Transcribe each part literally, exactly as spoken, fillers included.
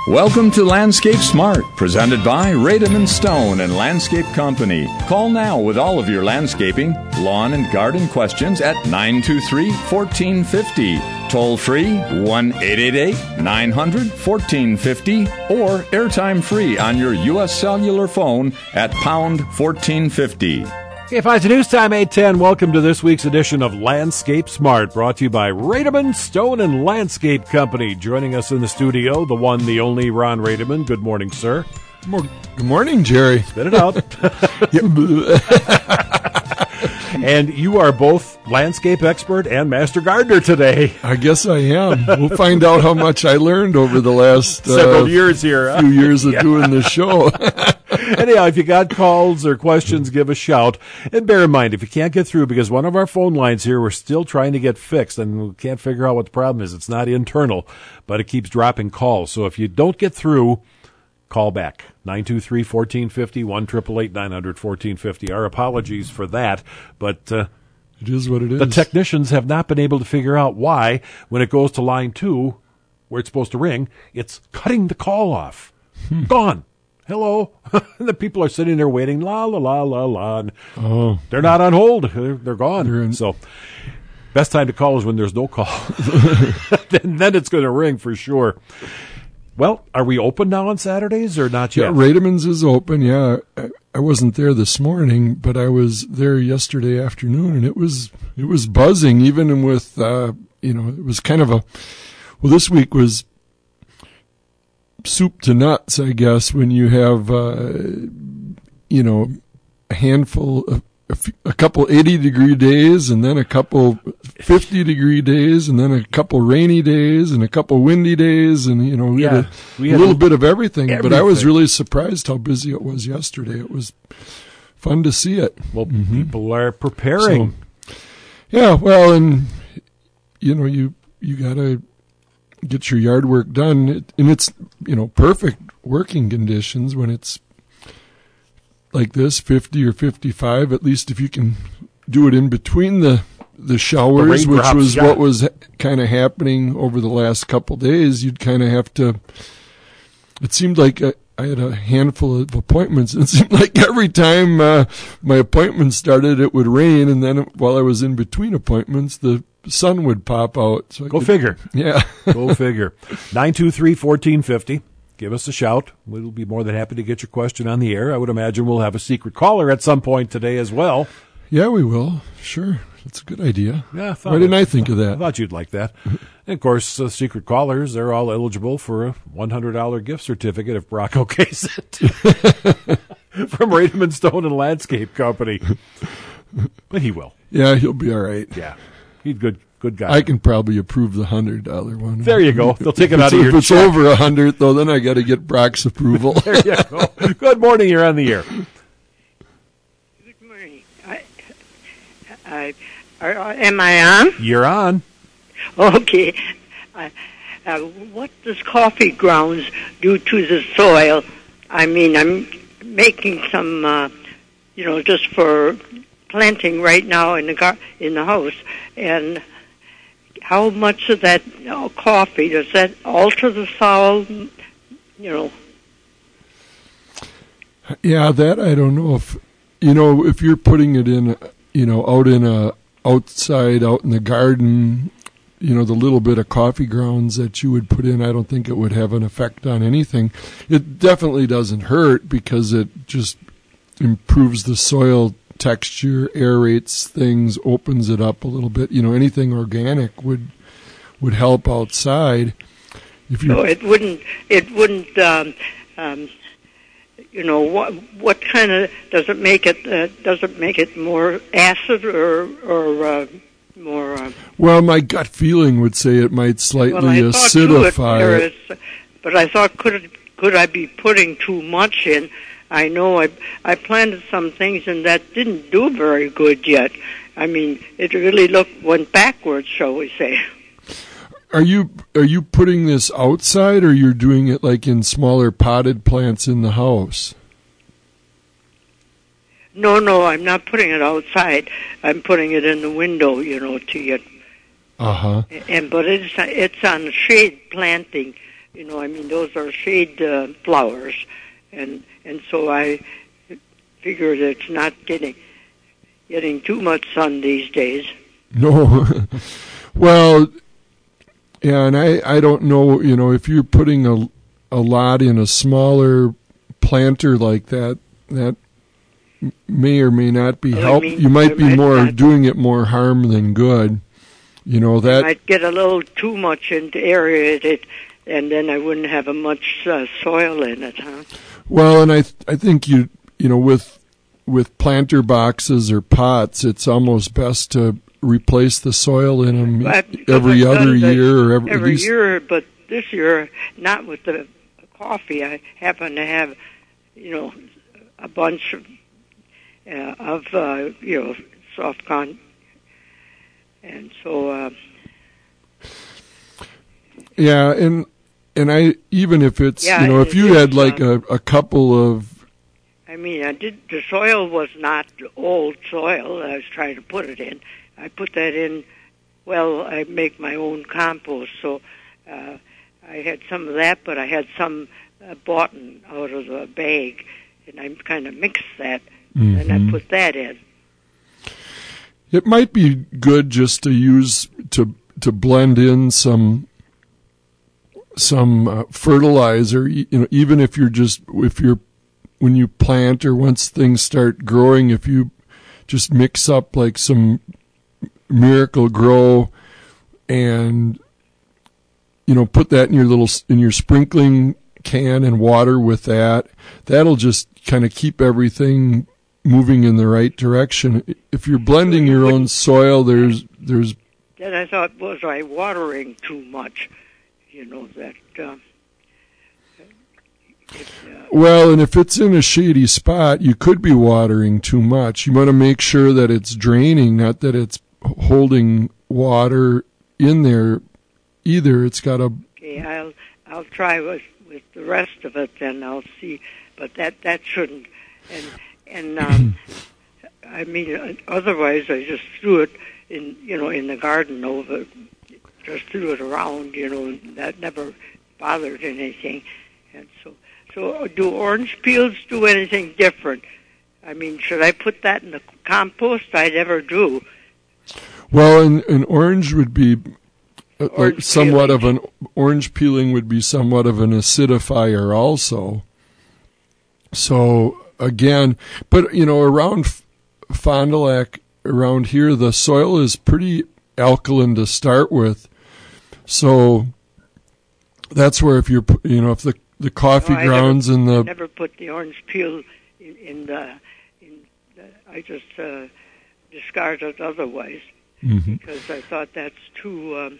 Welcome to Landscape Smart, presented by Radom and Stone and Landscape Company. Call now with all of your landscaping, lawn, and garden questions at nine two three, one four five zero. Toll free one eight eight eight, nine hundred, fourteen fifty or airtime free on your U S cellular phone at pound fourteen fifty. Hey, five News Time, eight ten. Welcome to this week's edition of Landscape Smart, brought to you by Radom, Stone and Landscape Company. Joining us in the studio, the one, the only Ron Radom. Good morning, sir. Good morning, Jerry. Spit it out. And you are both landscape expert and master gardener today. I guess I am. We'll find out how much I learned over the last several uh, years here. Huh? few years of yeah. doing this show. Anyhow, if you got calls or questions, give a shout. And bear in mind, if you can't get through, because one of our phone lines here, we're still trying to get fixed, and we can't figure out what the problem is. It's not internal, but it keeps dropping calls. So if you don't get through, call back. nine two three, one four five zero, one eight eight eight, nine hundred, fourteen fifty. Our apologies for that, but uh, it is what it is. The technicians have not been able to figure out why, when it goes to line two, where it's supposed to ring, it's cutting the call off. Hmm. Gone. Hello. And the people are sitting there waiting, la, la, la, la, la. And oh. They're not on hold. They're, they're gone. They're in- so best time to call is when there's no call. then, then it's going to ring for sure. Well, are we open now on Saturdays or not yet? Yeah, Radomans is open, yeah. I, I wasn't there this morning, but I was there yesterday afternoon, and it was it was buzzing, even with, uh, you know, it was kind of a, well, this week was soup to nuts, I guess, when you have, uh, you know, a handful of, a, f- a couple eighty-degree days, and then a couple fifty-degree days, and then a couple rainy days, and a couple windy days, and, you know, we yeah, had a we had little bit of everything, everything. But I was really surprised how busy it was yesterday. It was fun to see it. Well, mm-hmm. people are preparing. So, yeah, well, and, you know, you, you got to get your yard work done, it, and it's, you know, perfect working conditions when it's like this, fifty or fifty-five, at least if you can do it in between the the showers, the which drops, was yeah. what was kind of happening over the last couple days. You'd kind of have to, it seemed like I, I had a handful of appointments, and it seemed like every time uh, my appointment started, it would rain, and then while I was in between appointments, the sun would pop out. So I Go could, figure. Yeah. Go figure. nine two three, one four five zero. Give us a shout. We'll be more than happy to get your question on the air. I would imagine we'll have a secret caller at some point today as well. Yeah, we will. Sure. That's a good idea. Yeah, I thought Why didn't it, I think of that? I thought you'd like that. And of course, uh, secret callers, they're all eligible for a one hundred dollars gift certificate if Brock okays it. From Radom and Stone and Landscape Company. But he will. Yeah, he'll be all right. Yeah. He's good. Good guy. I can probably approve the hundred dollar one. There you go. They'll take it out if of your If it's check. over a hundred, though, then I got to get Brock's approval. There you go. Good morning. You're on the air. Good morning. I, I, are, am I on? You're on. Okay. Uh, uh, what does coffee grounds do to the soil? I mean, I'm making some, uh, you know, just for planting right now in the gar- in the house, and how much of that you know, coffee, does that alter the soil, you know? Yeah, that I don't know if, you know, if you're putting it in, you know, out in a, outside, out in the garden, you know, the little bit of coffee grounds that you would put in, I don't think it would have an effect on anything. It definitely doesn't hurt because it just improves the soil texture, aerates things, opens it up a little bit. You know, anything organic would would help outside. If you, So it wouldn't. It wouldn't. Um, um, you know what? What kind of does it make it? Uh, does it make it more acid or or uh, more? Uh, well, my gut feeling would say it might slightly well, I thought too acidify there it. is, but I thought could could I be putting too much in? I know I I planted some things and that didn't do very good yet. I mean, it really looked went backwards, shall we say? Are you are you putting this outside, or you're doing it like in smaller potted plants in the house? No, no, I'm not putting it outside. I'm putting it in the window, you know, to get. Uh huh. And but it's it's on shade planting, You know, I mean, those are shade uh, flowers, and and so I figured it's not getting getting too much sun these days. No, well, yeah, and I, I don't know, you know, if you're putting a a lot in a smaller planter like that, that may or may not be Well, I help. mean, you might I be might more not- doing it more harm than good. You know that. Might get a little too much into aerated, and then I wouldn't have a much uh, soil in it, huh? Well, and I th- I think you you know with with planter boxes or pots, it's almost best to replace the soil in them But- every but I've other done that year or every, at every least, year, but this year, not with the coffee. I happen to have, you know, a bunch of, uh, of uh, you know, soft con, and so. Uh, Yeah, and and I even if it's Yeah, you know if it you is, had like uh, a, a couple of I mean, I did. The soil was not old soil. I was trying to put it in. I put that in. Well, I make my own compost, so uh, I had some of that, but I had some uh, bought in out of the bag, and I kind of mixed that, and Mhm. I put that in. it might be good just to use to to blend in some some uh, fertilizer, you know, even if you're just if you're when you plant or once things start growing, if you just mix up like some Miracle Grow and you know put that in your little in your sprinkling can and water with that, that'll just kind of keep everything moving in the right direction. If you're blending your own soil, there's there's Then I thought, was I watering too much? You know that. Uh, it, uh, well, and if it's in a shady spot, you could be watering too much. You want to make sure that it's draining, not that it's holding water in there either. It's got a okay, I'll I'll try with with the rest of it. Then I'll see. But that that shouldn't. And and um, I mean, uh, otherwise I just threw it in, you know, in the garden over. Just threw it around, you know, and that never bothered anything. And so, so do orange peels do anything different? I mean, should I put that in the compost? I never do. well, and an orange would be uh, like Orange somewhat of peeling. an orange peeling would be somewhat of an acidifier also. So again, but you know, around F- Fond du Lac, around here, the soil is pretty alkaline to start with. So that's where if you're, you know, if the the coffee No, I grounds never, and I the never put the orange peel in, in the. In the I just uh, discard it otherwise Mhm. because I thought that's too. Um,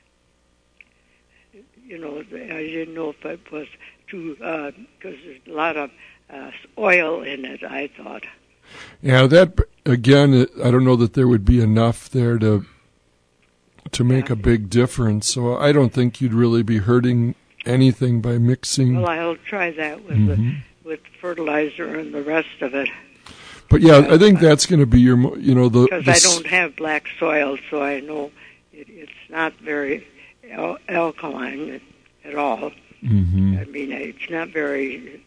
you know, I didn't know if it was too because there's a lot of uh, oil in it. I thought. yeah, that again, it, I don't know that there would be enough there to to make Yeah. a big difference. So I don't think you'd really be hurting anything by mixing. Well, I'll try that with Mhm. the with fertilizer and the rest of it But yeah, I think that's going to be your, mo- you know, the, because the I s- don't have black soil, so I know it, it's not very al- alkaline at, at all. Mhm. I mean, it's not very.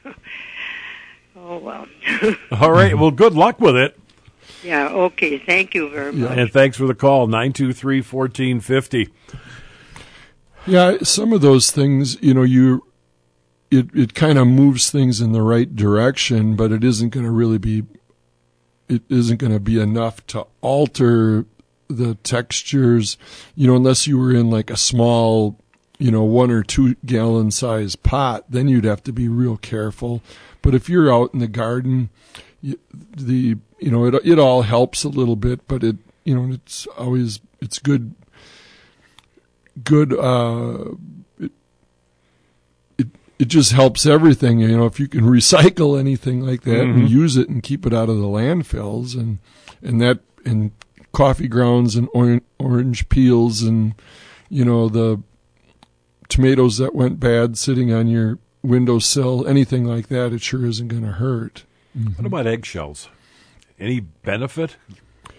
Oh well. All right. Well, good luck with it. Yeah. Okay. Thank you very much. And thanks for the call, nine two three, one four five zero. Yeah, some of those things, you know, you it it kind of moves things in the right direction, but it isn't going to really be it isn't going to be enough to alter the textures, you know, unless you were in like a small, you know, one or two gallon size pot, then you'd have to be real careful. But if you're out in the garden, you, the you know, it it all helps a little bit, but it you know, it's always it's good good uh it, it it just helps everything, you know, if you can recycle anything like that Mhm. and use it and keep it out of the landfills, and and that and coffee grounds and or, orange peels and you know the tomatoes that went bad sitting on your windowsill, anything like that, it sure isn't going to hurt. What about eggshells? Any benefit?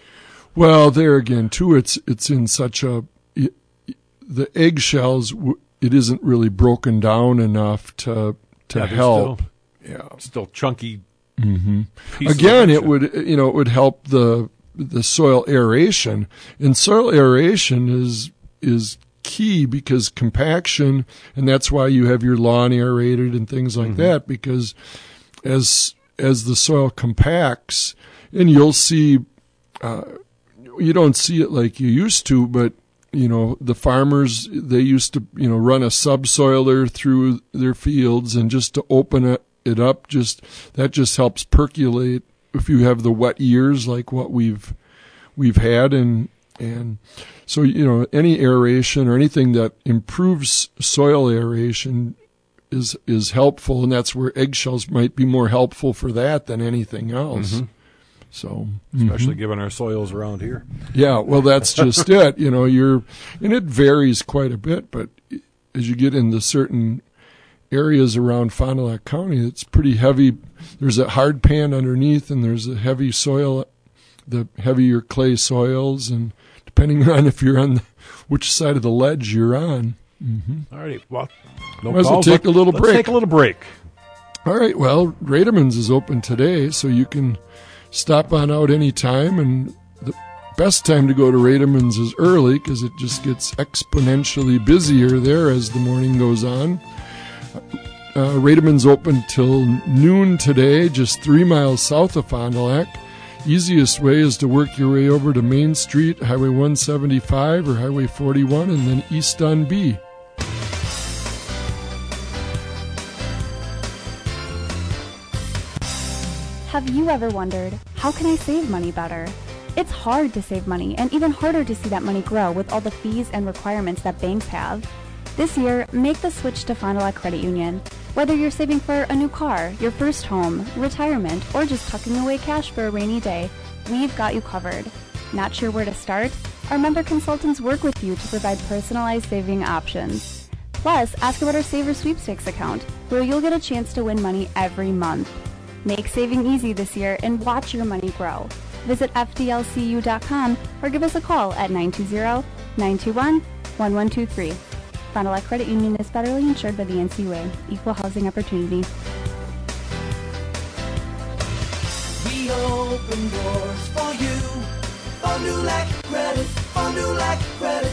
Well, there again, too, it's it's in such a the eggshells w- it isn't really broken down enough to to Yeah, help. Still, yeah. still chunky. Mm-hmm. pieces Again, of it would you know it would help the the soil aeration, and soil aeration is is key because compaction, and that's why you have your lawn aerated and things like Mm-hmm. that, because as as the soil compacts, and you'll see, uh, you don't see it like you used to, but you know the farmers, they used to you know run a subsoiler through their fields, and just to open it, it up, just that just helps percolate if you have the wet years like what we've we've had, and and so you know any aeration or anything that improves soil aeration is is helpful, and that's where eggshells might be more helpful for that than anything else. Mm-hmm. So especially mhm. given our soils around here. Yeah, well, that's just it. You know, you're, and it varies quite a bit, but as you get into certain areas around Fond du Lac County, it's pretty heavy. There's a hard pan underneath, and there's a heavy soil, the heavier clay soils, and depending on if you're on the, which side of the ledge you're on. Mm-hmm. All righty. Well, no Might as well calls. take a little Let's break. take a little break. All right, well, Rademan's is open today, so you can stop on out anytime, and the best time to go to Rademan's is early because it just gets exponentially busier there as the morning goes on. Uh, Rademan's open till noon today, just three miles south of Fond du Lac. Easiest way is to work your way over to Main Street, Highway one seventy-five or Highway forty-one, and then east on B. Have you ever wondered, how can I save money better? It's hard to save money, and even harder to see that money grow with all the fees and requirements that banks have. This year, make the switch to Fond du Lac Credit Union. Whether you're saving for a new car, your first home, retirement, or just tucking away cash for a rainy day, we've got you covered. Not sure where to start? Our member consultants work with you to provide personalized saving options. Plus, ask about our Saver Sweepstakes account, where you'll get a chance to win money every month. Make saving easy this year and watch your money grow. Visit F D L C U dot com or give us a call at nine two zero, nine two one, one one two three. Fond du Lac Credit Union is federally insured by the N C U A, Equal Housing Opportunity. We open doors for you. Fond du Lac Credit, Fond du Lac Credit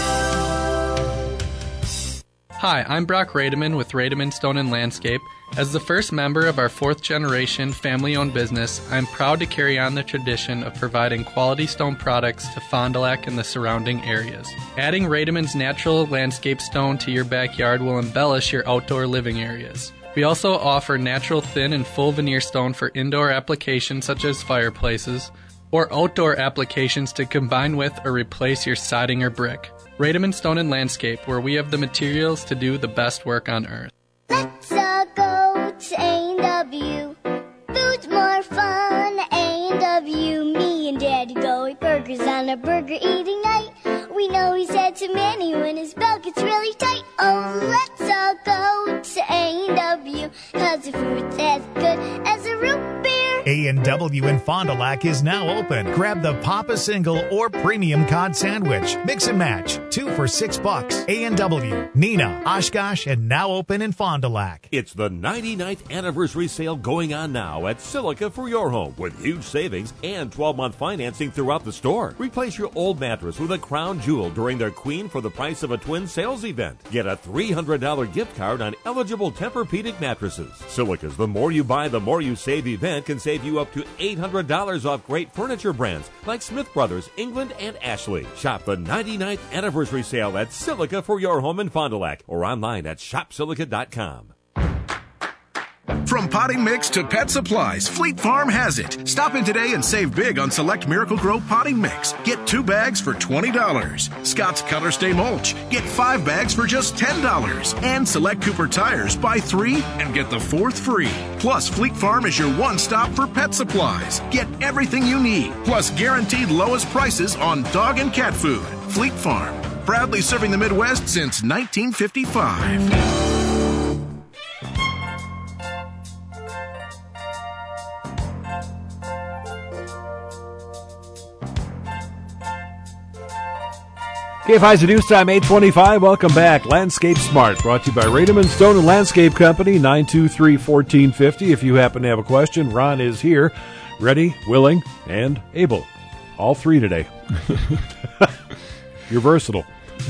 Union. Hi, I'm Brock Rademan with Rademan Stone and Landscape. As the first member of our fourth generation family-owned business, I'm proud to carry on the tradition of providing quality stone products to Fond du Lac and the surrounding areas. Adding Rademan's natural landscape stone to your backyard will embellish your outdoor living areas. We also offer natural thin and full veneer stone for indoor applications such as fireplaces, or outdoor applications to combine with or replace your siding or brick. Rademan Stone and Landscape, where we have the materials to do the best work on earth. Let's uh, go to A and W. Food's more fun, A and W. Me and Daddy go eat burgers on a burger eating night. We know he's had too many when his belt gets really tight. Oh, let's all go to A and W, cause the food's as good as a root beer. A and W in Fond du Lac is now open. Grab the Papa Single or Premium Cod Sandwich. Mix and match. Two for six bucks. A and W, Neenah, Oshkosh, and now open in Fond du Lac. It's the ninety-ninth anniversary sale going on now at Silica for your home with huge savings and twelve-month financing throughout the store. Replace your old mattress with a crown jewel during their Queen for the Price of a Twin sales event. Get a three hundred dollars gift card on eligible Tempur-Pedic mattresses. Silica's The More You Buy, The More You Save event can save you up to eight hundred dollars off great furniture brands like Smith Brothers, England, and Ashley. Shop the ninety-ninth anniversary sale at Silica for your home in Fond du Lac or online at shop silica dot com. From potting mix to pet supplies, Fleet Farm has it. Stop in today and save big on select Miracle-Gro potting mix. Get two bags for twenty dollars. Scott's Color Stay Mulch. Get five bags for just ten dollars. And select Cooper Tires. Buy three and get the fourth free. Plus, Fleet Farm is your one-stop for pet supplies. Get everything you need, plus guaranteed lowest prices on dog and cat food. Fleet Farm, proudly serving the Midwest since nineteen fifty-five. K F I's News Time, eight twenty-five. Welcome back. Landscape Smart, brought to you by Rademan Stone and Landscape Company, nine two three, one four five zero. If you happen to have a question, Ron is here, ready, willing, and able. All three today. You're versatile.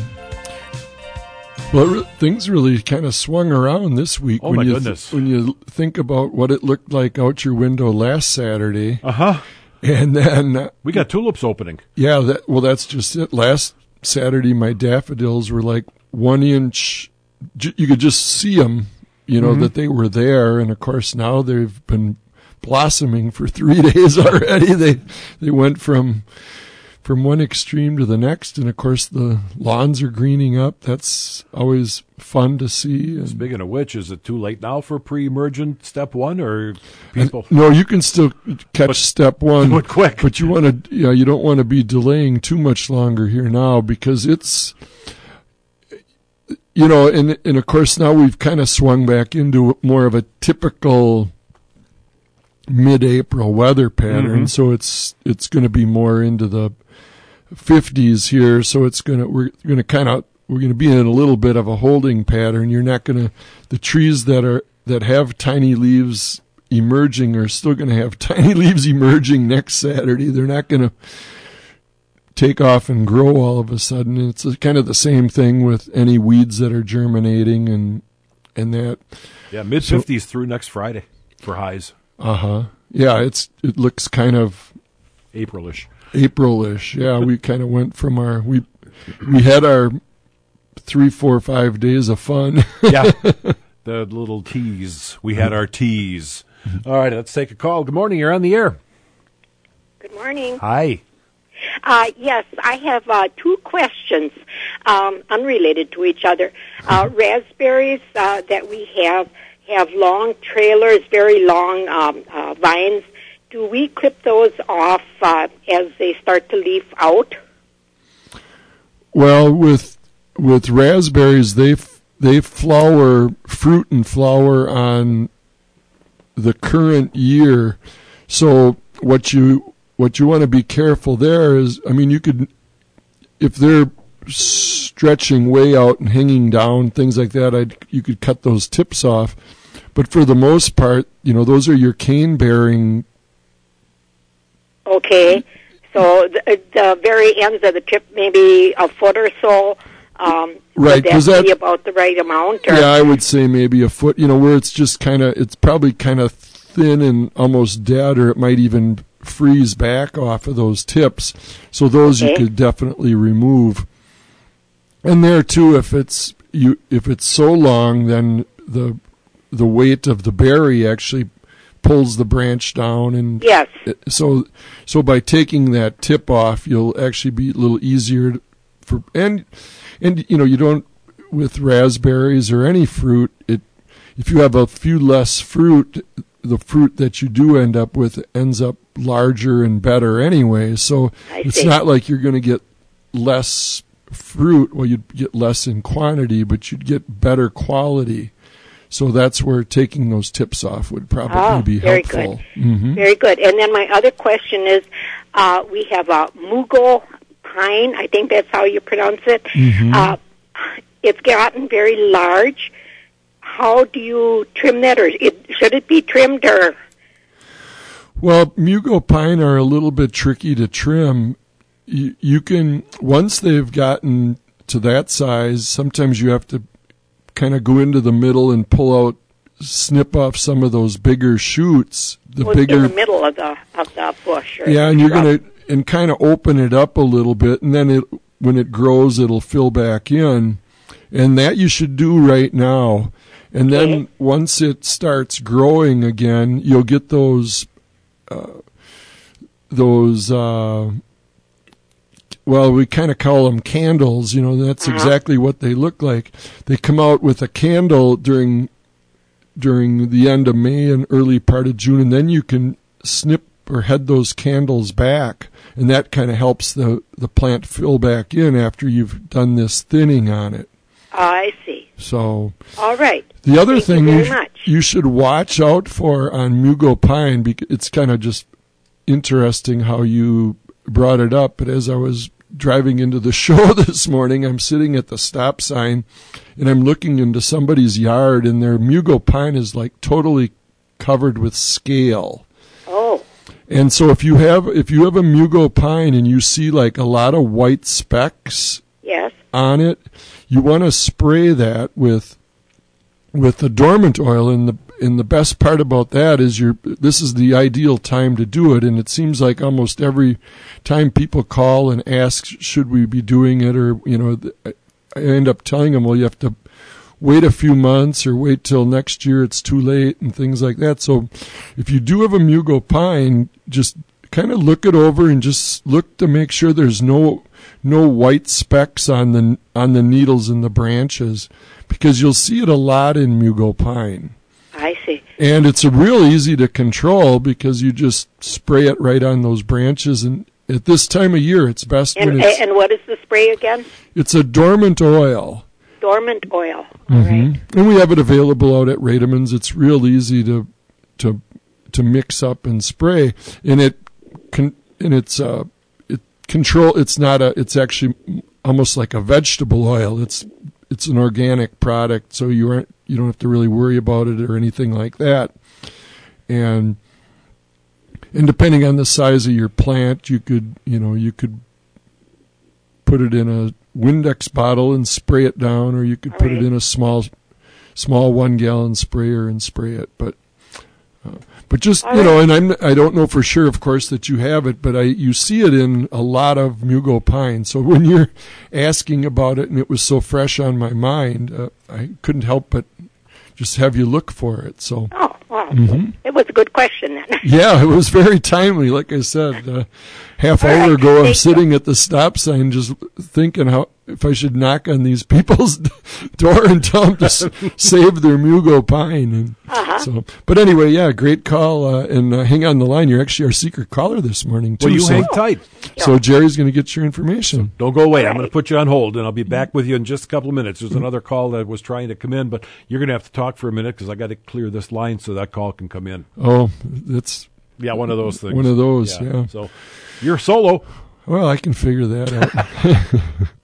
Well, things really kind of swung around this week. Oh, when my you goodness. Th- when you think about what it looked like out your window last Saturday. Uh-huh. And then... Uh, we got tulips opening. Yeah, that, well, that's just it. Last Saturday, my daffodils were like one inch. J- you could just see them, you know, mm-hmm. that they were there. And, of course, now they've been blossoming for three days already. They they went from... from one extreme to the next, and of course the lawns are greening up. That's always fun to see. And speaking of which, is it too late now for pre-emergent step one, or people? And, no, you can still catch but, step one, but quick. But you want to, yeah, you don't want to be delaying too much longer here now, because it's, you know, and and of course now we've kind of swung back into more of a typical mid-April weather pattern, mm-hmm. so it's it's going to be more into the fifties here, so it's gonna we're gonna kind of we're gonna be in a little bit of a holding pattern. You're not gonna the trees that are that have tiny leaves emerging are still gonna have tiny leaves emerging next Saturday. They're not gonna take off and grow all of a sudden. And it's kind of the same thing with any weeds that are germinating and and that. Yeah, mid fifties so, through next Friday for highs. Uh huh. Yeah, it's it looks kind of Aprilish. Aprilish, yeah. We kind of went from our we we had our three, four, five days of fun. Yeah, the little teas. We had our teas. All right, let's take a call. Good morning. You're on the air. Good morning. Hi. Uh, yes, I have uh, two questions, um, unrelated to each other. Uh, raspberries uh, that we have have long trailers, very long um, uh, vines. Do we clip those off uh, as they start to leaf out? Well, with with raspberries, they f- they flower, fruit and flower on the current year. So what you what you want to be careful there is, I mean, you could, if they're stretching way out and hanging down, things like that, I'd, you could cut those tips off. But for the most part, you know, those are your cane-bearing. Okay, so the, the very ends of the tip, maybe a foot or so, um, right? Would that, that be about the right amount? Or? Yeah, I would say maybe a foot. You know, where it's just kind of, it's probably kind of thin and almost dead, or it might even freeze back off of those tips. So those okay. you could definitely remove. And there too, if it's you, if it's so long, then the the weight of the berry actually pulls the branch down, and yes. So, so by taking that tip off, you'll actually be a little easier for and and you know you don't with raspberries or any fruit. It if you have a few less fruit, the fruit that you do end up with ends up larger and better anyway. So I it's see. not like you're going to get less fruit. Well, you'd get less in quantity, but you'd get better quality. So that's where taking those tips off would probably oh, be very helpful. Good. Mm-hmm. Very good. And then my other question is, uh, we have a mugo pine. I think that's how you pronounce it. Mm-hmm. Uh, it's gotten very large. How do you trim that, or it, should it be trimmed, or? Well, mugo pine are a little bit tricky to trim. You, you can, once they've gotten to that size, sometimes you have to kind of go into the middle and pull out, snip off some of those bigger shoots. The well, bigger in the middle of the of the bush. Or yeah, and you're gonna and kind of open it up a little bit, and then it when it grows, it'll fill back in, and that you should do right now. And okay. then once it starts growing again, you'll get those uh, those. Uh, Well, we kind of call them candles, you know, that's uh-huh. exactly what they look like. They come out with a candle during during the end of May and early part of June, and then you can snip or head those candles back, and that kind of helps the, the plant fill back in after you've done this thinning on it. I see. So, all right. The other Thank thing you, you, very sh- you should watch out for on mugo pine, because it's kind of just interesting how you brought it up, but as I was driving into the show this morning. I'm sitting at the stop sign, and I'm looking into somebody's yard, and their Mugo pine is like totally covered with scale. Oh. And so if you have if you have a Mugo pine and you see like a lot of white specks yes. on it, you want to spray that with with the dormant oil. And the and the best part about that is you're this is the ideal time to do it. And it seems like almost every time people call and ask, should we be doing it, or you know, I end up telling them, well, you have to wait a few months or wait till next year, it's too late, and things like that. So if you do have a Mugo pine, just kind of look it over and just look to make sure there's no no white specks on the on the needles and the branches, because you'll see it a lot in Mugo pine. I see. And it's a real easy to control because you just spray it right on those branches. And at this time of year, it's best and, when it's... And what is the spray again? It's a dormant oil. Dormant oil. All Mm-hmm. right. And we have it available out at Rademan's. It's real easy to to to mix up and spray, and it can and it's uh it control. It's not a. It's actually almost like a vegetable oil. It's it's an organic product, so you aren't you don't have to really worry about it or anything like that. And and depending on the size of your plant, you could you know you could put it in a Windex bottle and spray it down, or you could All put right. it in a small, small one gallon sprayer and spray it. But, uh, but just All you know, right. and I'm I don't know for sure, of course, that you have it, but I you see it in a lot of Mugo pine. So when you're asking about it, and it was so fresh on my mind, uh, I couldn't help but just have you look for it. So. Oh, well, Mhm. it was a good question then. Yeah, it was very timely. Like I said, uh, half All hour right, ago, I'm thank sitting at the stop sign just thinking how if I should knock on these people's door and tell them to s- save their Mugo pine. And Uh-huh. so, but anyway, yeah, great call. Uh, and uh, hang on the line. You're actually our secret caller this morning, too. Well, you so, hang tight. So Jerry's going to get your information. Don't go away. I'm going to put you on hold, and I'll be back with you in just a couple of minutes. There's another call that was trying to come in, but you're going to have to talk for a minute because I got to clear this line so that call can come in. Oh, that's Yeah, one of those things. one of those. Yeah. So you're solo. Well, I can figure that out.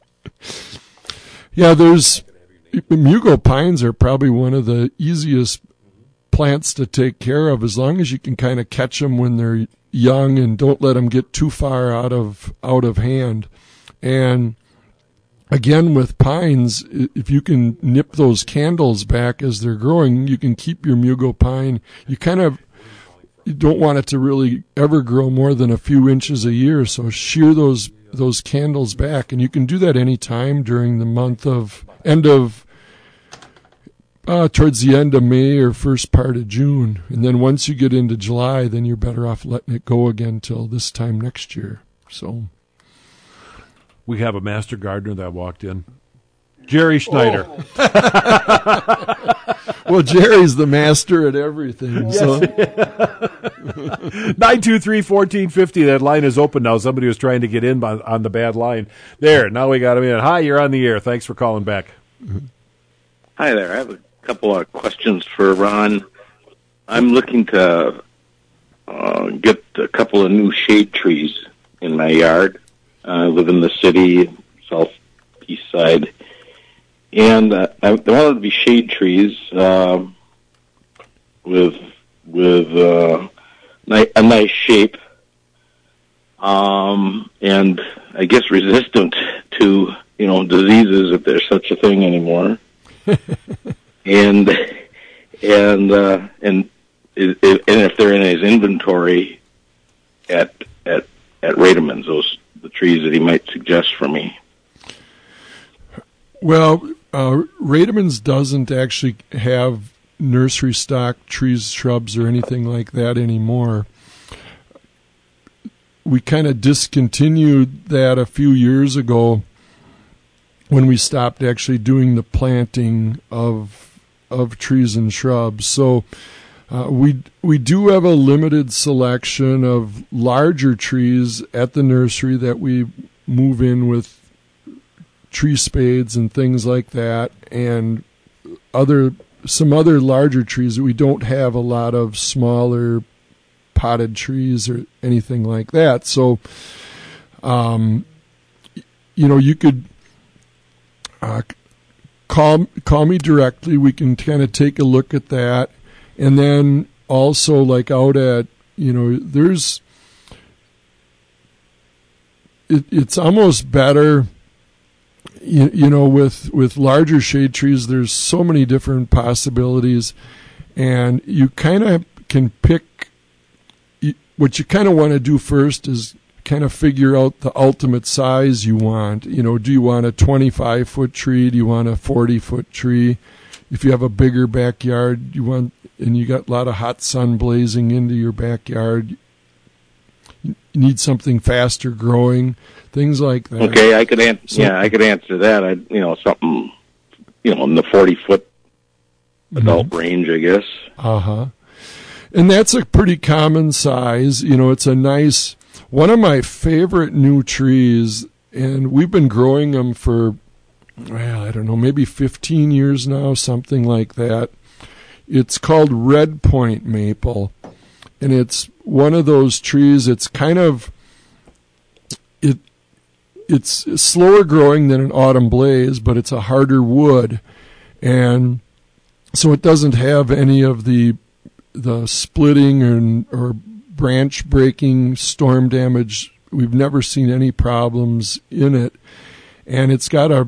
Yeah, there's Mugo pines are probably one of the easiest plants to take care of, as long as you can kind of catch them when they're young and don't let them get too far out of out of hand. And again, with pines, if you can nip those candles back as they're growing, you can keep your Mugo pine. You kind of you don't want it to really ever grow more than a few inches a year, so shear those those candles back, and you can do that any time during the month of end of uh, towards the end of May or first part of June, and then once you get into July, then you're better off letting it go again till this time next year. So We have a master gardener that walked in. Jerry Schneider. well, Jerry's the master at everything. So nine two three, one four five zero. That line is open now. Somebody was trying to get in on, on the bad line. There, now we got him in. Hi, you're on the air. Thanks for calling back. Hi there. I have a couple of questions for Ron. I'm looking to uh, get a couple of new shade trees in my yard. I live in the city, southeast side. And uh, I wanted to be shade trees um, with with uh, ni- a nice shape, um, and I guess resistant to you know diseases, if there's such a thing anymore. and and uh, and and if they're in his inventory at at at Rademan's, those the trees that he might suggest for me. Well, uh, Rademan's doesn't actually have nursery stock trees, shrubs, or anything like that anymore. We kind of discontinued that a few years ago when we stopped actually doing the planting of of trees and shrubs. So uh, we we do have a limited selection of larger trees at the nursery that we move in with tree spades and things like that, and other some other larger trees. We don't have a lot of smaller potted trees or anything like that. So um, you know, you could uh, call call me directly. We can kind of take a look at that, and then also like out at, you know, there's it, it's almost better. You, you know, with with larger shade trees, there's so many different possibilities, and you kind of can pick. You, what you kind of want to do first is kind of figure out the ultimate size you want. You know, do you want a twenty-five foot tree? Do you want a forty foot tree? If you have a bigger backyard, you want, and you got a lot of hot sun blazing into your backyard, you need something faster growing, things like that. Okay, I could answer. So, yeah, I could answer that. I, you know, something, you know, in the forty foot adult mm-hmm. range, I guess. Uh huh. And that's a pretty common size. You know, it's a nice. One of my favorite new trees, and we've been growing them for, well, I don't know, maybe fifteen years now, something like that. It's called Red Point Maple, and it's one of those trees. It's kind of it. It's slower growing than an autumn blaze, but it's a harder wood, and so it doesn't have any of the the splitting and or branch breaking, storm damage. We've never seen any problems in it, and it's got a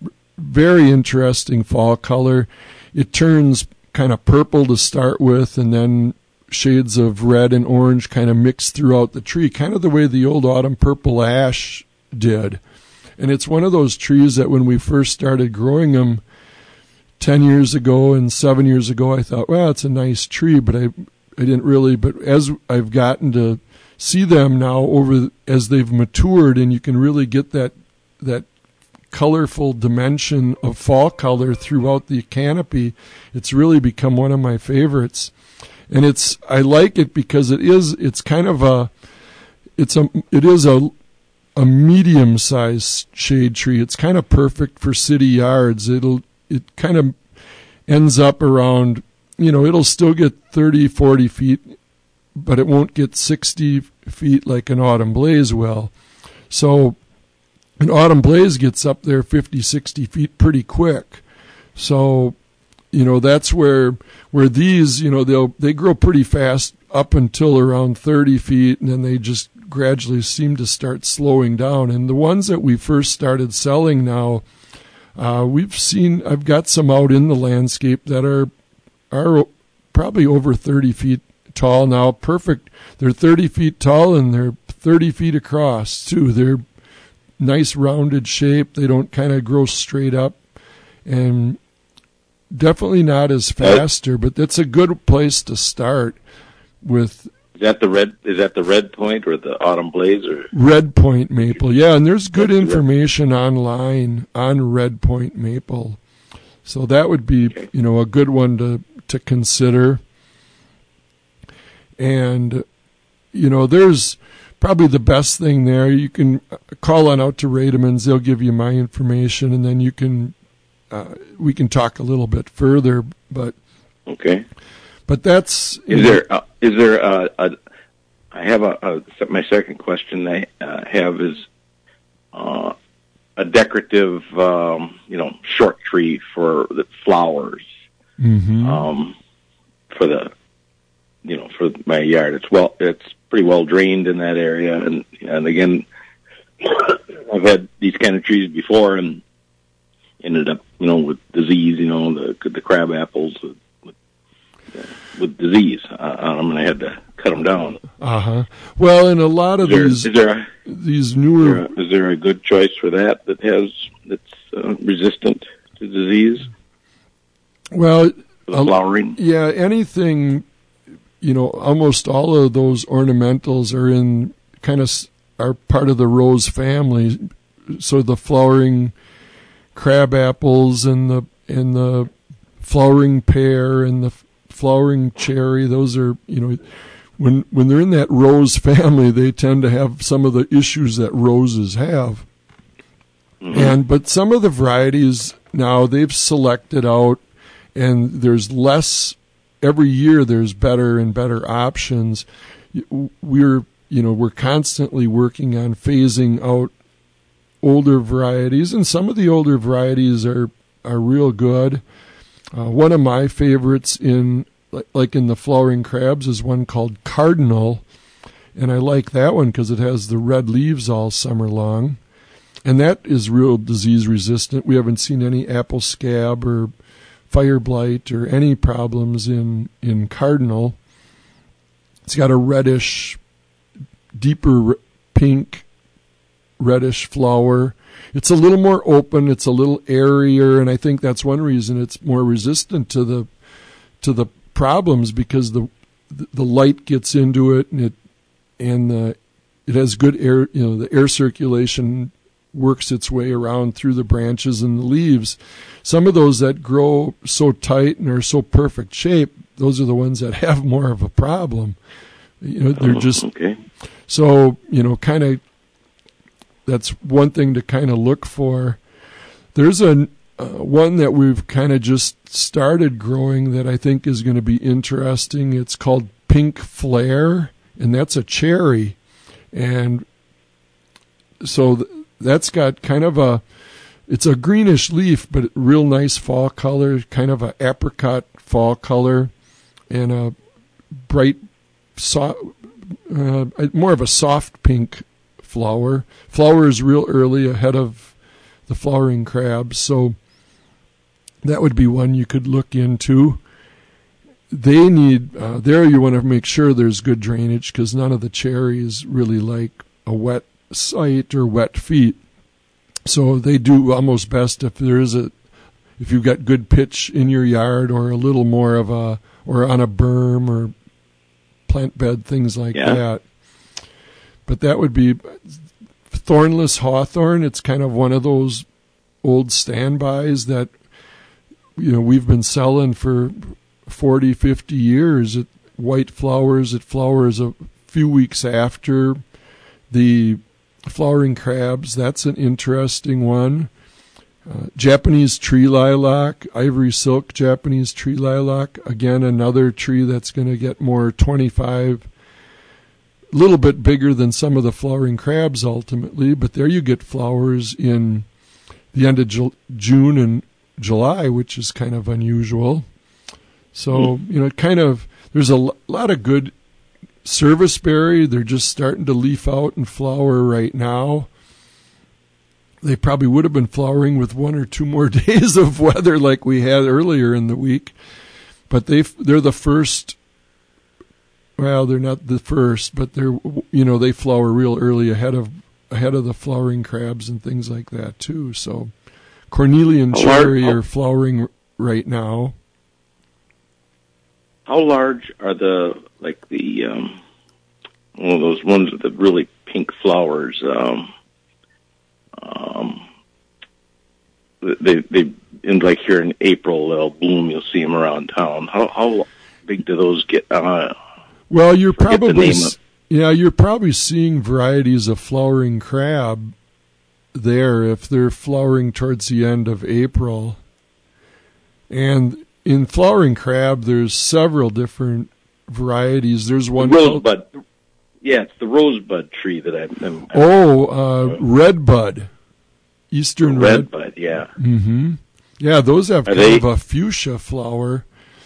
very interesting fall color. It turns kind of purple to start with, and then shades of red and orange kind of mixed throughout the tree, kind of the way the old autumn purple ash did. And it's one of those trees that when we first started growing them ten years ago and seven years ago, I thought, well, it's a nice tree, but I I didn't really, but as I've gotten to see them now over as they've matured, and you can really get that that colorful dimension of fall color throughout the canopy, it's really become one of my favorites. And it's I like it because it is it's kind of a it's a it is a a medium sized shade tree. It's kind of perfect for city yards. It'll it kind of ends up around, you know, it'll still get thirty, forty feet, but it won't get sixty feet like an autumn blaze will. So an autumn blaze gets up there fifty, sixty feet pretty quick. So, you know, that's where where these, you know, they'll they grow pretty fast up until around thirty feet, and then they just gradually seem to start slowing down. And the ones that we first started selling now, uh, we've seen, I've got some out in the landscape that are are probably over thirty feet tall now. Perfect. They're thirty feet tall and they're thirty feet across too. They're nice rounded shape. They don't kind of grow straight up, and definitely not as faster, but that's a good place to start with. Is that the red? Is that the Red Point or the Autumn Blaze or Red Point Maple? Yeah, and there's good information online on Red Point Maple, so that would be, you know, a good one to to consider. And you know, there's probably the best thing there. You can call on out to Rademann's; they'll give you my information, and then you can uh, we can talk a little bit further. But okay. But that's is there uh, is there a, a I have a, a my second question I uh, have is uh, a decorative um, you know short tree for the flowers mm-hmm. um, for the you know for my yard. It's well it's pretty well drained in that area, and and again I've had these kind of trees before and ended up you know with disease, you know the the crab apples. With, with disease uh, on them, and I had to cut them down. Uh huh. Well, and a lot of is there, these is there a, these newer is there, a, is there a good choice for that that has that's uh, resistant to disease? Well, for the flowering. Yeah, anything. You know, almost all of those ornamentals are in kind of are part of the rose family. So the flowering crab apples and the and the flowering pear and the flowering cherry, those are, you know, when when they're in that rose family, they tend to have some of the issues that roses have. Mm-hmm. And but some of the varieties now they've selected out, and there's less every year. There's better and better options. We're you know we're constantly working on phasing out older varieties, and some of the older varieties are are real good. Uh, one of my favorites in like, like in the flowering crabs is one called Cardinal, and I like that one because it has the red leaves all summer long, and that is real disease resistant. We haven't seen any apple scab or fire blight or any problems in in Cardinal. It's got a reddish, deeper pink, reddish flower. It's a little more open. It's a little airier, and I think that's one reason it's more resistant to the to the problems, because the the light gets into it, and it and the it has good air. You know, the air circulation works its way around through the branches and the leaves. Some of those that grow so tight and are so perfect shape, those are the ones that have more of a problem. You know, they're just okay. So, you know, kind of, that's one thing to kind of look for. There's a uh, one that we've kind of just started growing that I think is going to be interesting. It's called Pink Flare, and that's a cherry. And so th- that's got kind of a, it's a greenish leaf, but real nice fall color, kind of an apricot fall color, and a bright, so, uh, more of a soft pink flower. Flowers real early, ahead of the flowering crabs, so that would be one you could look into. They need, uh, there you want to make sure there's good drainage, because none of the cherries really like a wet site or wet feet. So they do almost best if there is a, if you've got good pitch in your yard, or a little more of a, or on a berm or plant bed, things like yeah. that. But that would be thornless hawthorn. It's kind of one of those old standbys that, you know, we've been selling for forty, fifty years. It, white flowers, it flowers a few weeks after the flowering crabs. That's an interesting one. Uh, Japanese tree lilac, ivory silk Japanese tree lilac. Again, another tree that's going to get more twenty-five, a little bit bigger than some of the flowering crabs ultimately, but there you get flowers in the end of Ju- June and July, which is kind of unusual. So, you know, it kind of, there's a l- lot of good serviceberry. They're just starting to leaf out and flower right now. They probably would have been flowering with one or two more days of weather like we had earlier in the week. But they they're the first, well, they're not the first, but they're, you know, they flower real early ahead of ahead of the flowering crabs and things like that too. So cornelian How cherry large, are flowering right now. How large are the, like the, um, one of those ones with the really pink flowers? Um, um, they, they, in like here in April, they'll bloom. You'll see them around town. How, how big do those get? Uh, Well, you're forget the probably, name of- yeah, you're probably seeing varieties of flowering crab there if they're flowering towards the end of April. And in flowering crab, there's several different varieties. There's one called, rosebud. Yeah, it's the rosebud tree that I'm. I'm oh, uh, redbud, eastern red. redbud. Yeah. Mm-hmm. Yeah, those have Are kind they- of a fuchsia flower.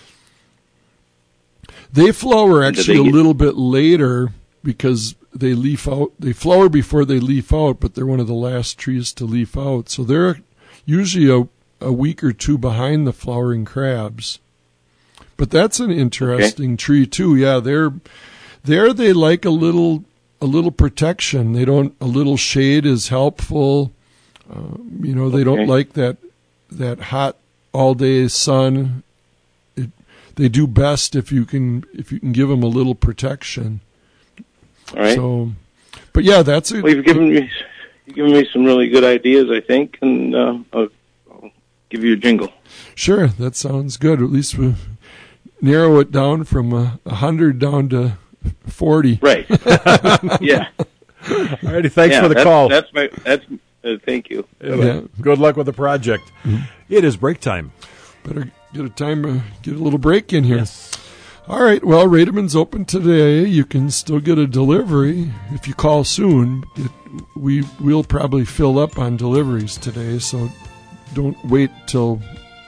They flower And do actually they a get- little bit later because they leaf out. They flower before they leaf out, but they're one of the last trees to leaf out. So they're usually a, a week or two behind the flowering crabs. But that's an interesting tree too. Yeah, they're there. They like a little a little protection. They don't. A little shade is helpful. Uh, you know, they don't Okay. like that that hot all day sun. It, they do best if you can if you can give them a little protection. All right. So, but yeah, that's a. Well, you've given me you've given me some really good ideas, I think, and uh, I'll, I'll give you a jingle. Sure, that sounds good. At least we narrow it down from a uh, hundred down to forty. Right. Yeah. All righty, thanks Yeah, for the that's, call. That's my that's. Uh, thank you. Yeah. Good luck with the project. Mm-hmm. It is break time. Better get a time, uh, get a little break in here. Yes. All right. Well, Rademan's open today. You can still get a delivery if you call soon. It, we will probably fill up on deliveries today, so don't wait till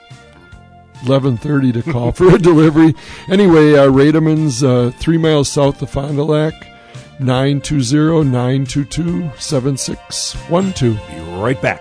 eleven thirty to call for a delivery. Anyway, uh, Rademan's uh, three miles south of Fond du Lac, nine two zero, nine two two, seven six one two. Be right back.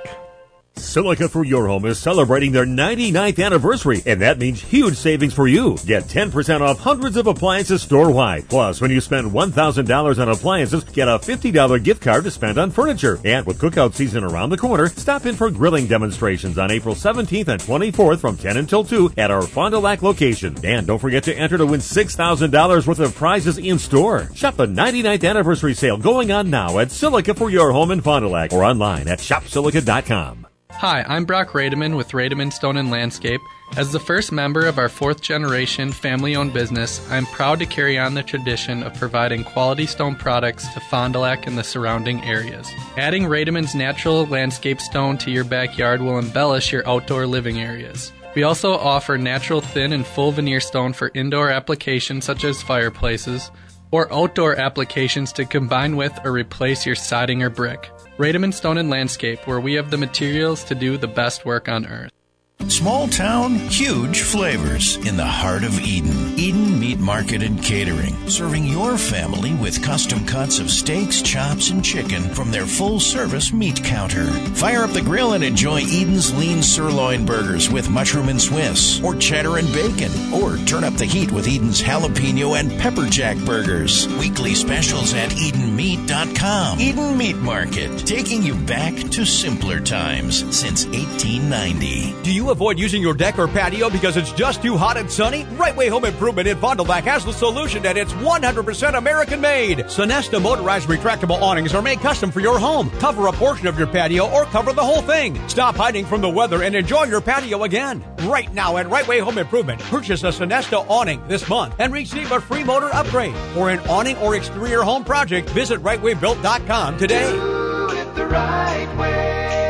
Silica for Your Home is celebrating their ninety-ninth anniversary, and that means huge savings for you. Get ten percent off hundreds of appliances store-wide. Plus, when you spend one thousand dollars on appliances, get a fifty dollars gift card to spend on furniture. And with cookout season around the corner, stop in for grilling demonstrations on April seventeenth and twenty-fourth from ten until two at our Fond du Lac location. And don't forget to enter to win six thousand dollars worth of prizes in-store. Shop the ninety-ninth anniversary sale going on now at Silica for Your Home in Fond du Lac or online at shop silica dot com. Hi, I'm Brock Rademan with Rademan Stone and Landscape. As the first member of our fourth generation family-owned business, I'm proud to carry on the tradition of providing quality stone products to Fond du Lac and the surrounding areas. Adding Rademan's natural landscape stone to your backyard will embellish your outdoor living areas. We also offer natural thin and full veneer stone for indoor applications such as fireplaces, or outdoor applications to combine with or replace your siding or brick. Rademan Stone and Landscape, where we have the materials to do the best work on earth. Small town, huge flavors in the heart of Eden. Eden Meat Market and Catering, serving your family with custom cuts of steaks, chops, and chicken from their full-service meat counter. Fire up the grill and enjoy Eden's lean sirloin burgers with mushroom and Swiss, or cheddar and bacon, or turn up the heat with Eden's jalapeno and pepper jack burgers. Weekly specials at eden meat dot com. Eden Meat Market, taking you back to simpler times since eighteen ninety. Do you avoid using your deck or patio because it's just too hot and sunny? Right Way Home Improvement in Fond du Lac has the solution, and it's one hundred percent American-made. Sonesta motorized retractable awnings are made custom for your home. Cover a portion of your patio or cover the whole thing. Stop hiding from the weather and enjoy your patio again. Right now at Right Way Home Improvement, purchase a Sonesta awning this month and receive a free motor upgrade. For an awning or exterior home project, visit right way built dot com today. Do it the right way.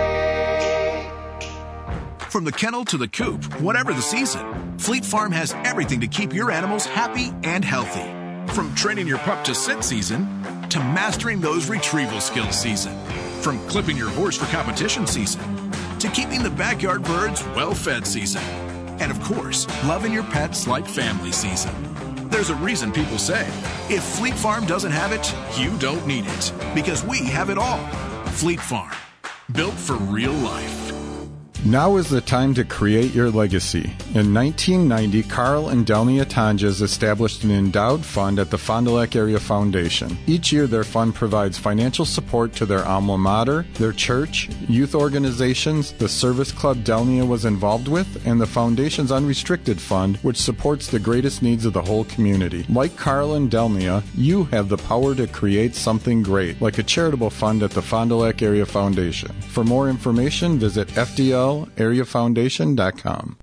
From the kennel to the coop, whatever the season, Fleet Farm has everything to keep your animals happy and healthy. From training your pup to sit season, to mastering those retrieval skills season. From clipping your horse for competition season, to keeping the backyard birds well-fed season. And of course, loving your pets like family season. There's a reason people say, if Fleet Farm doesn't have it, you don't need it. Because we have it all. Fleet Farm, built for real life. Now is the time to create your legacy. In nineteen ninety, Carl and Delnia Tonjes established an endowed fund at the Fond du Lac Area Foundation. Each year, their fund provides financial support to their alma mater, their church, youth organizations, the service club Delnia was involved with, and the foundation's unrestricted fund, which supports the greatest needs of the whole community. Like Carl and Delnia, you have the power to create something great, like a charitable fund at the Fond du Lac Area Foundation. For more information, visit F D L area foundation dot com.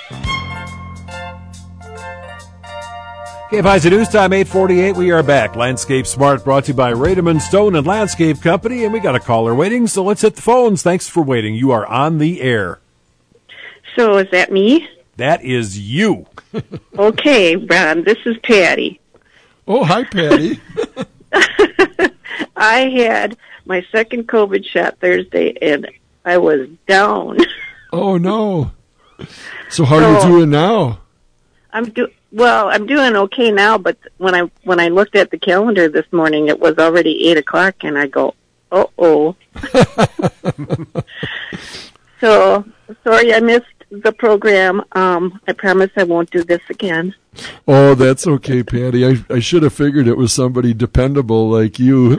K F I's News Time, eight forty-eight. We are back. Landscape Smart brought to you by Rademan Stone and Landscape Company, and we got a caller waiting, so let's hit the phones. Thanks for waiting. You are on the air. So is that me? That is you. Okay, Ron, this is Patty. Oh, hi, Patty. I had my second COVID shot Thursday, and I was down. Oh, no. So how So- are you doing now? I'm do well. I'm doing okay now, but when I when I looked at the calendar this morning, it was already eight o'clock, and I go, "Uh oh." So sorry, I missed the program. Um, I promise I won't do this again. Oh, that's okay, Patty. I I should have figured it was somebody dependable like you.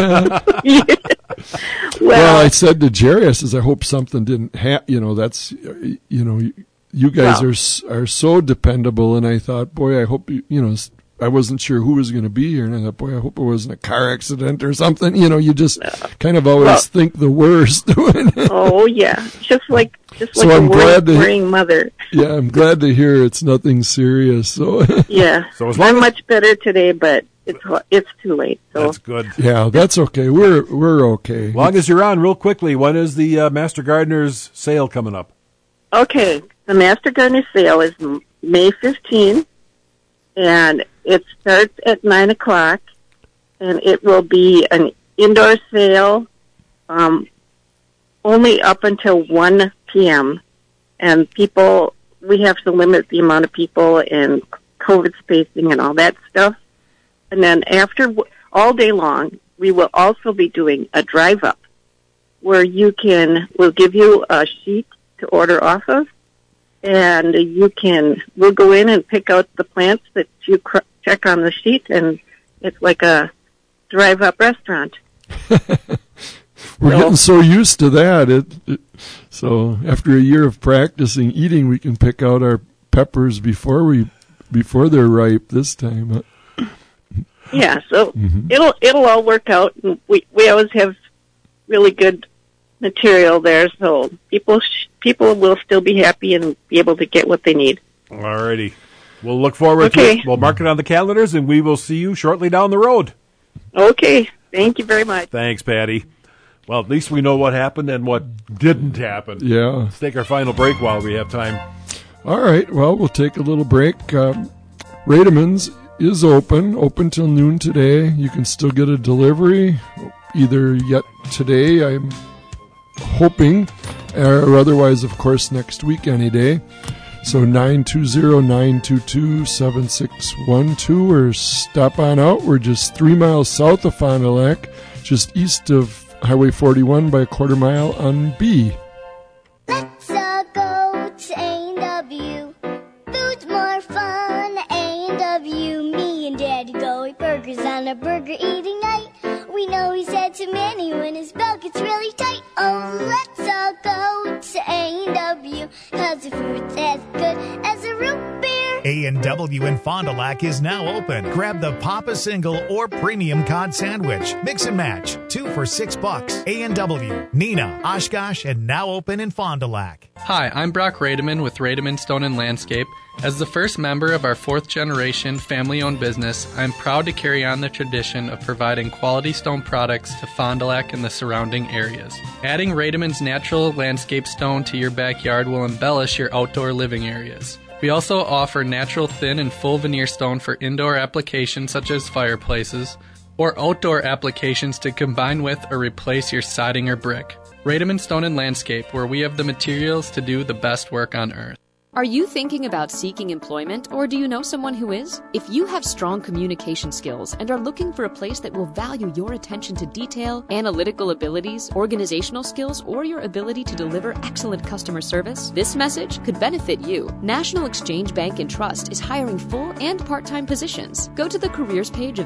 Well, I said to Jerry, I says, I hope something didn't happen. You know, that's, you know, you guys Well. are s- are so dependable. And I thought, boy, I hope, you, you know, s- I wasn't sure who was going to be here. And I thought, boy, I hope it wasn't a car accident or something. You know, you just kind of always Well. think the worst. Oh yeah, just like just So like I'm a glad to- worrying mother. Yeah, I'm glad to hear it's nothing serious. So Yeah, So as long I'm as- much better today, but it's it's too late. So That's good. yeah, that's okay. We're we're okay. As long as you're on, real quickly, when is the uh, Master Gardener's sale coming up? okay, the Master Gardener sale is M- May fifteenth, and it starts at nine o'clock, and it will be an indoor sale um, only up until one p.m., and people, we have to limit the amount of people and COVID spacing and all that stuff. And then after, all day long, we will also be doing a drive-up where you can, we'll give you a sheet to order off of, and you can, we'll go in and pick out the plants that you cr- check on the sheet, and it's like a drive-up restaurant. We're So- getting so used to that. It, it, so after a year of practicing eating, we can pick out our peppers before we before they're ripe this time. Yeah, so Mhm. it'll it'll all work out. And we we always have really good material there, so people sh- people will still be happy and be able to get what they need. All righty. We'll look forward to Okay. it. We'll mark it on the calendars, and we will see you shortly down the road. Okay, thank you very much. Thanks, Patty. Well, at least we know what happened and what didn't happen. Yeah. Let's take our final break while we have time. All right. Well, we'll take a little break. Um, Rademann's is open, open till noon today. You can still get a delivery, either yet today, I'm hoping, or otherwise, of course, next week any day. So nine two zero, nine two two, seven six one two, or stop on out. We're just three miles south of Fond du Lac, just east of Highway forty-one by a quarter mile on B. Let's all go to A and W. Food's more fun, A and W. Me and Daddy go eat burgers on a burger eating night. We know he's had too many when his belt gets really tight. Oh, let's all go to A and W, cause the food's as good as a root beer. A and W in Fond du Lac is now open. Grab the Papa Single or Premium Cod Sandwich. Mix and match. Two for six bucks. A and W, Nina, Oshkosh, and now open in Fond du Lac. Hi, I'm Brock Rademan with Rademan Stone and Landscape. As the first member of our fourth generation family-owned business, I'm proud to carry on the tradition of providing quality stone products to Fond du Lac and the surrounding areas. Adding Rademan's natural landscape stone to your backyard will embellish your outdoor living areas. We also offer natural thin and full veneer stone for indoor applications such as fireplaces, or outdoor applications to combine with or replace your siding or brick. Rademan Stone and Landscape, where we have the materials to do the best work on earth. Are you thinking about seeking employment, or do you know someone who is? If you have strong communication skills and are looking for a place that will value your attention to detail, analytical abilities, organizational skills, or your ability to deliver excellent customer service, this message could benefit you. National Exchange Bank and Trust is hiring full and part-time positions. Go to the careers page of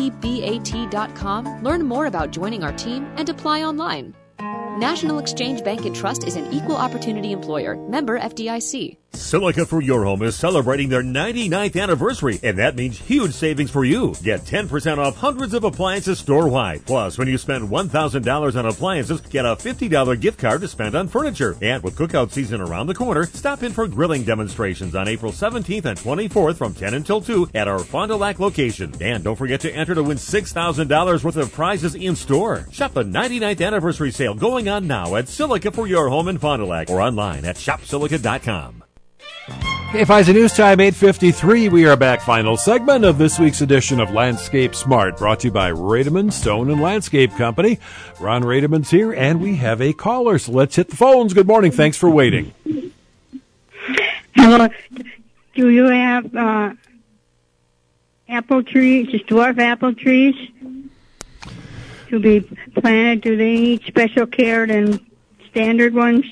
nebat dot com, learn more about joining our team, and apply online. National Exchange Bank and Trust is an equal opportunity employer. Member F D I C. Silica for Your Home is celebrating their ninety-ninth anniversary, and that means huge savings for you. Get ten percent off hundreds of appliances store-wide. Plus, when you spend one thousand dollars on appliances, get a fifty dollars gift card to spend on furniture. And with cookout season around the corner, stop in for grilling demonstrations on April seventeenth and twenty-fourth from ten until two at our Fond du Lac location. And don't forget to enter to win six thousand dollars worth of prizes in store. Shop the ninety-ninth anniversary sale going on now at Silica for Your Home in Fond du Lac or online at shop silica dot com. K F I Z News Time, eight fifty-three. We are back. Final segment of this week's edition of Landscape Smart, brought to you by Rademan Stone and Landscape Company. Ron Rademann's here, and we have a caller, so let's hit the phones. Good morning. Thanks for waiting. Hello. Do you have uh, apple trees, just dwarf apple trees, to be planted? Do they need special care than standard ones?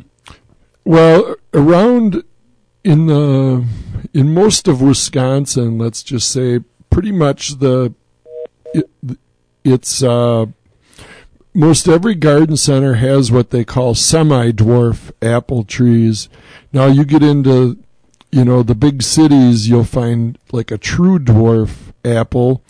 Well, around in the in most of Wisconsin, let's just say, pretty much the it, it's uh, most every garden center has what they call semi-dwarf apple trees. Now you get into, you know, the big cities, you'll find like a true dwarf apple,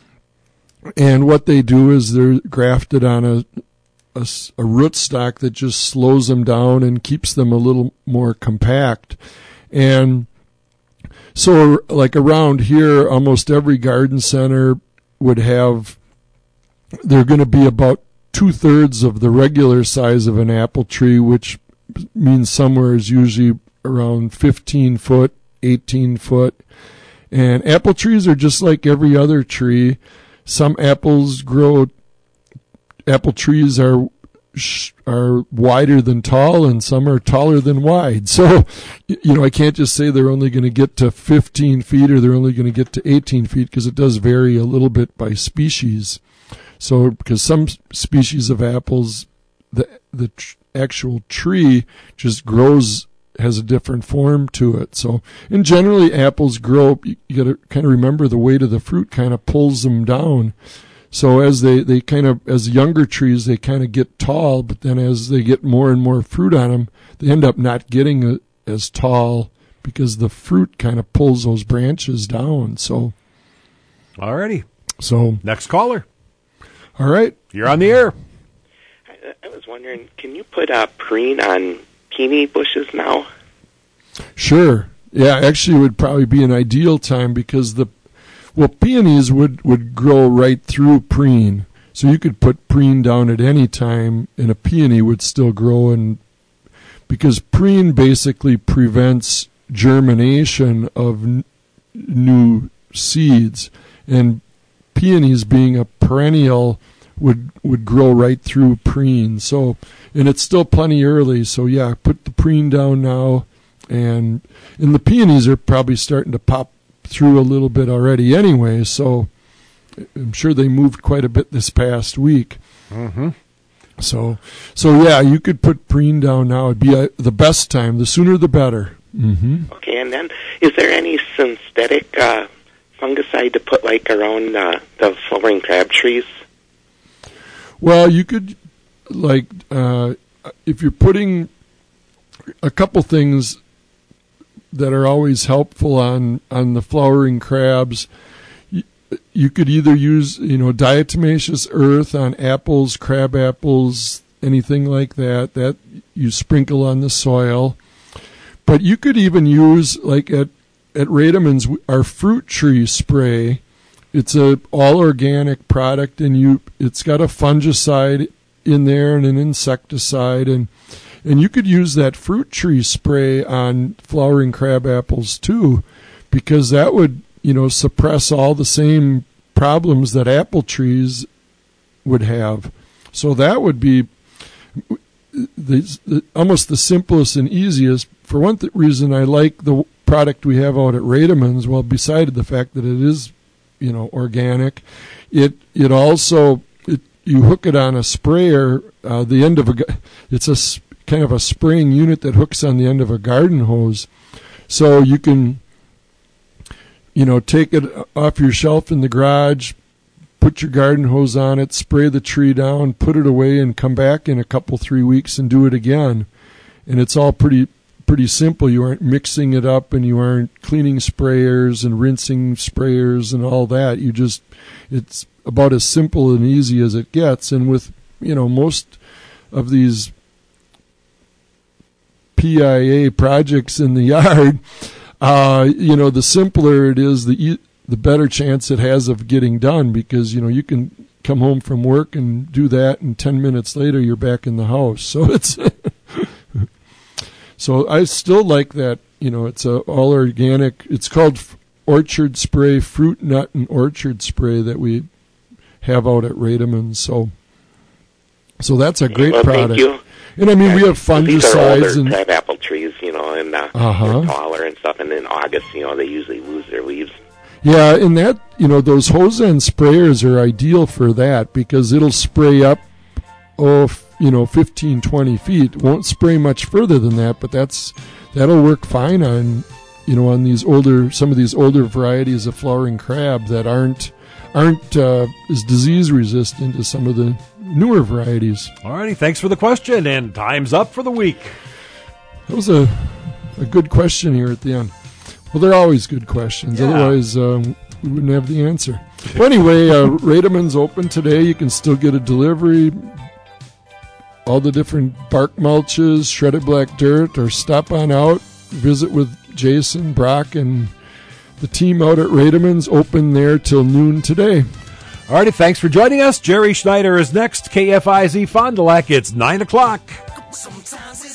and what they do is they're grafted on a A, a rootstock that just slows them down and keeps them a little more compact. And so, like around here, almost every garden center would have, they're going to be about two-thirds of the regular size of an apple tree, which means somewhere is usually around fifteen foot, eighteen foot. And apple trees are just like every other tree. Some apples grow, apple trees are are wider than tall, and some are taller than wide. So, you know, I can't just say they're only going to get to fifteen feet or they're only going to get to eighteen feet, because it does vary a little bit by species. So, because some species of apples, the the tr- actual tree just grows, has a different form to it. So, and generally apples grow, you, you got to kind of remember the weight of the fruit kind of pulls them down. So as they, they kind of, as younger trees, they kind of get tall, but then as they get more and more fruit on them, they end up not getting a, as tall because the fruit kind of pulls those branches down. So, alrighty. So next caller. All right, you're on the air. I, I was wondering, can you put a preen on peony bushes now? Sure. Yeah, actually, it would probably be an ideal time because the Well, peonies would, would grow right through preen. So you could put preen down at any time and a peony would still grow. And because preen basically prevents germination of n- new seeds. And peonies, being a perennial, would, would grow right through preen. So, and it's still plenty early. So yeah, put the preen down now. And, and the peonies are probably starting to pop through a little bit already anyway, so I'm sure they moved quite a bit this past week. Mm-hmm. So, so yeah, you could put preen down now. It'd be a, the best time. The sooner the better. Mm-hmm. Okay, and then is there any synthetic uh, fungicide to put like around uh, the flowering crab trees? Well, you could, like, uh, if you're putting a couple things that are always helpful on, on the flowering crabs. You, you could either use, you know, diatomaceous earth on apples, crab apples, anything like that, that you sprinkle on the soil. But you could even use, like at, at Rademan's, our fruit tree spray. It's a all organic product, and you it's got a fungicide in there and an insecticide, and And you could use that fruit tree spray on flowering crab apples too, because that would, you know, suppress all the same problems that apple trees would have. So that would be the, the, almost the simplest and easiest. For one th- reason, I like the product we have out at Rademan's. Well, beside the fact that it is, you know, organic, it it also it, you hook it on a sprayer. Uh, the end of a it's a kind of a spraying unit that hooks on the end of a garden hose. So you can, you know, take it off your shelf in the garage, put your garden hose on it, spray the tree down, put it away, and come back in a couple, three weeks and do it again. And it's all pretty pretty simple. You aren't mixing it up, and you aren't cleaning sprayers and rinsing sprayers and all that. You just, it's about as simple and easy as it gets. And with, you know, most of these P I A projects in the yard, uh, you know, the simpler it is, the e- the better chance it has of getting done, because, you know, you can come home from work and do that, and ten minutes later you're back in the house. So it's so I still like that. You know, it's a all organic. It's called Orchard Spray, fruit, nut, and orchard spray that we have out at Rademan's. So, so that's a great well, product. Thank you. And I mean, yeah, we have fungicides. These are older and crab apple trees, you know, and uh, Uh-huh. they're taller and stuff. And in August, you know, they usually lose their leaves. Yeah, and that, you know, those hose end sprayers are ideal for that, because it'll spray up, oh, f- you know, fifteen, twenty feet. It won't spray much further than that, but that's that'll work fine on, you know, on these older, some of these older varieties of flowering crab that aren't aren't uh, as disease resistant as some of the newer varieties. All righty, thanks for the question, and time's up for the week. That was a a good question here at the end. Well, they're always good questions. Yeah. Otherwise, um, we wouldn't have the answer. Well, anyway, uh, Rademan's open today. You can still get a delivery. All the different bark mulches, shredded black dirt, or stop on out. Visit with Jason, Brock, and the team out at Rademan's. Open there till noon today. All righty, thanks for joining us. Jerry Schneider is next. K F I Z Fond du Lac. It's nine o'clock. Sometimes it's